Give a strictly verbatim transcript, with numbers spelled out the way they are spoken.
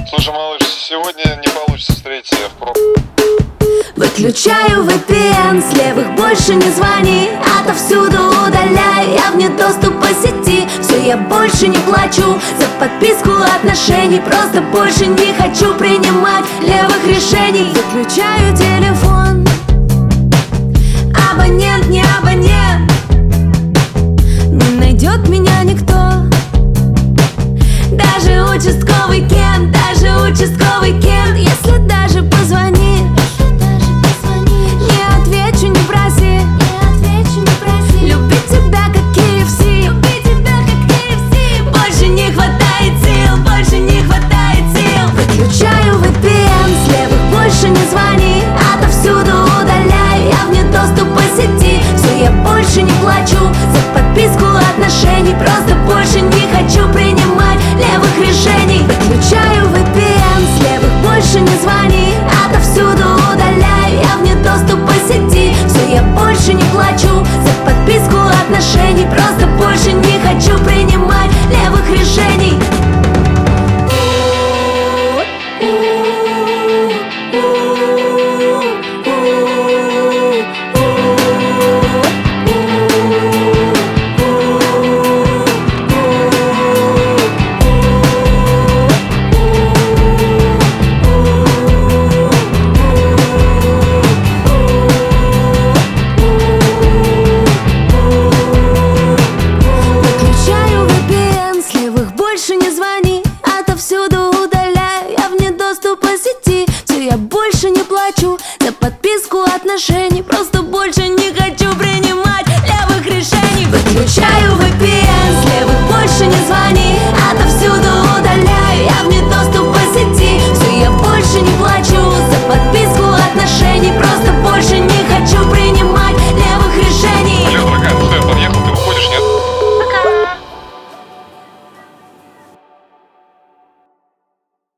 Слушай, малыш, сегодня не получится встретиться, я в проб... Выключаю ви пи эн, с левых больше не звони, отовсюду удаляй, я вне доступа сети. Все, я больше не плачу за подписку отношений, просто больше не хочу принимать левых решений. Выключаю телефон, абонент не абонент, не найдет меня никто. Даже участковый Кент, даже участковый Кент, если даже позвонишь, не отвечу, не проси, любить тебя как кей эф си, больше не хватает сил, больше не хватает сил. Выключаю ви пи эн, с левых больше не звони, отовсюду удаляй, я вне доступа сети. Все, я больше не плачу за подписку отношений, просто больше не хочу принимать левых решений. Выключаю ви пи эн, с левых больше не звони, отовсюду удаляй, я вне доступа сети. Все, я больше не плачу за подписку отношений, просто больше не хочу принимать левых решений. Больше не звони, отовсюду удаляй, я вне доступа сети. Все, я больше не плачу за подписку отношений, просто больше не хочу принимать левых решений. Выключаю ви пи эн.